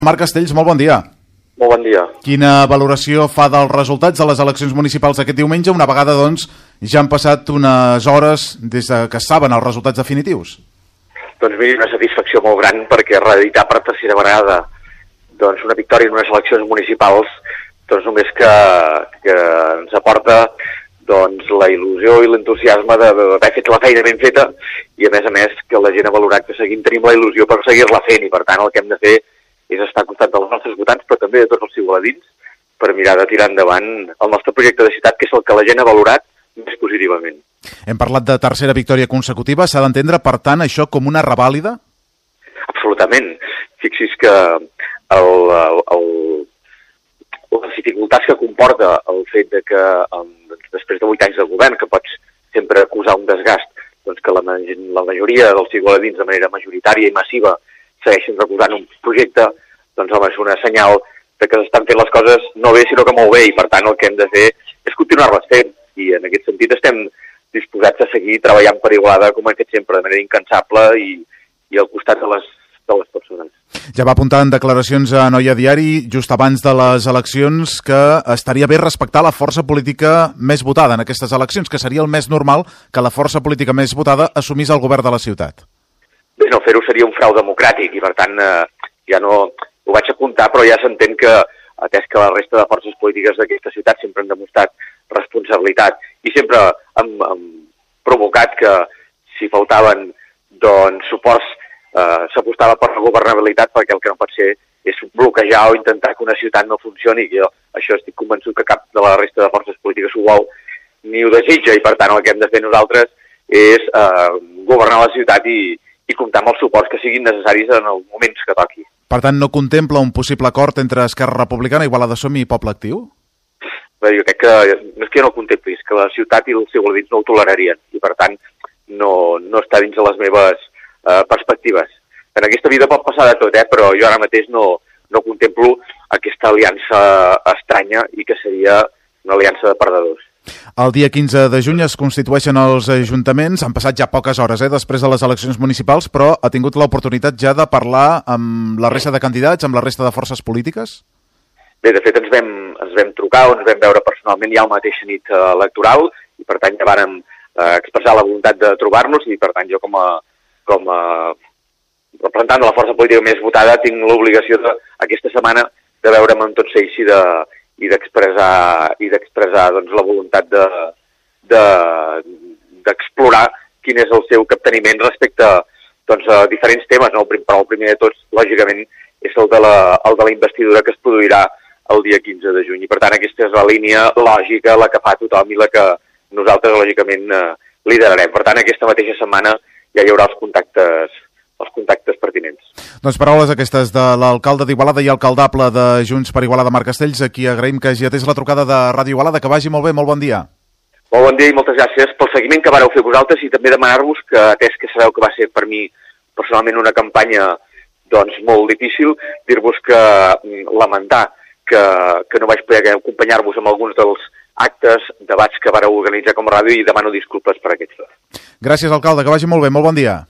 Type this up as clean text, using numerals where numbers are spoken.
Marc Castells, molt bon dia. Molt bon dia. Quina valoració fa dels resultats de les eleccions municipals aquest diumenge, una vegada, doncs, ja han passat unes hores des que es saben els resultats definitius? Doncs miri, una satisfacció molt gran perquè reeditar per tercera vegada doncs, una victòria en unes eleccions municipals doncs només que ens aporta doncs, la il·lusió i l'entusiasme d'haver fet la feina ben feta i a més que la gent ha valorat que seguim tenint la il·lusió per seguir-la fent i per tant el que hem de fer és estar al costat dels nostres votants, però també de tots els igualadins, per mirar de tirar endavant el nostre projecte de ciutat, que és el que la gent ha valorat més positivament. Hem parlat de tercera victòria consecutiva. S'ha d'entendre, per tant, això com una revàlida? Absolutament. Fixi's que les dificultats que comporta el fet de que després de 8 anys de govern, que pots sempre acusar un desgast, doncs que la majoria dels igualadins de manera majoritària i massiva segueixen recolzant un projecte, doncs home, és un senyal de que s'estan fent les coses no bé, sinó que molt bé, i per tant el que hem de fer és continuar-les fent, i en aquest sentit estem disposats a seguir treballant per Igualada com hem fet sempre, de manera incansable i al costat de les persones. Ja va apuntar en declaracions a Noia Diari, just abans de les eleccions, que estaria bé respectar la força política més votada en aquestes eleccions, que seria el més normal que la força política més votada assumís el govern de la ciutat. Bé, no fer-ho seria un frau democràtic i, per tant, ja no ho vaig apuntar, però ja s'entén que, atès que la resta de forces polítiques d'aquesta ciutat sempre han demostrat responsabilitat i sempre han provocat que, si faltaven doncs, suports, s'apostava per la governabilitat, perquè el que no pot ser és bloquejar o intentar que una ciutat no funcioni. Jo això estic convençut que cap de la resta de forces polítiques ho vol ni ho desitja, i per tant el que hem de fer nosaltres és governar la ciutat i comptar amb els suports que siguin necessaris en els moments que toqui. Per tant, no contempla un possible acord entre Esquerra Republicana, Igualada Som i Poble Actiu? Bé, jo crec que no és que jo no ho contempli, és que la ciutat i els igualadins no ho tolerarien i, per tant, no està dins de les meves perspectives. En aquesta vida pot passar de tot, però jo ara mateix no contemplo aquesta aliança estranya i que seria una aliança de perdedors. El dia 15 de juny es constitueixen els ajuntaments. Han passat ja poques hores després de les eleccions municipals, però ha tingut l'oportunitat ja de parlar amb la resta de candidats, amb la resta de forces polítiques? Bé, de fet ens vam trucar o ens vam veure personalment ja la mateixa nit electoral i per tant ja vàrem expressar la voluntat de trobar-nos i per tant jo com a representant de la força política més votada tinc l'obligació aquesta setmana de veure'm amb tots ells i d'expressar doncs, la voluntat d'explorar quin és el seu capteniment respecte doncs, a diferents temes, no? Però el primer de tots, lògicament, és el de la investidura que es produirà el dia 15 de juny. I, per tant, aquesta és la línia lògica, la que fa tothom i la que nosaltres, lògicament, liderarem. Per tant, aquesta mateixa setmana ja hi haurà els contactes pertinents. Doncs paraules aquestes de l'alcalde d'Igualada i alcaldable de Junts per Igualada, Marc Castells, a qui agraïm que hagi atès la trucada de Ràdio Igualada. Que vagi molt bé, molt bon dia. Molt bon dia i moltes gràcies pel seguiment que vareu fer vosaltres i també demanar-vos que, atès que sabeu que va ser per mi personalment una campanya doncs, molt difícil, dir-vos que lamentar que no vaig poder acompanyar-vos amb alguns dels actes, debats que vareu organitzar com a ràdio i demano disculpes per aquests. Gràcies, alcalde, que vagi molt bé, molt bon dia.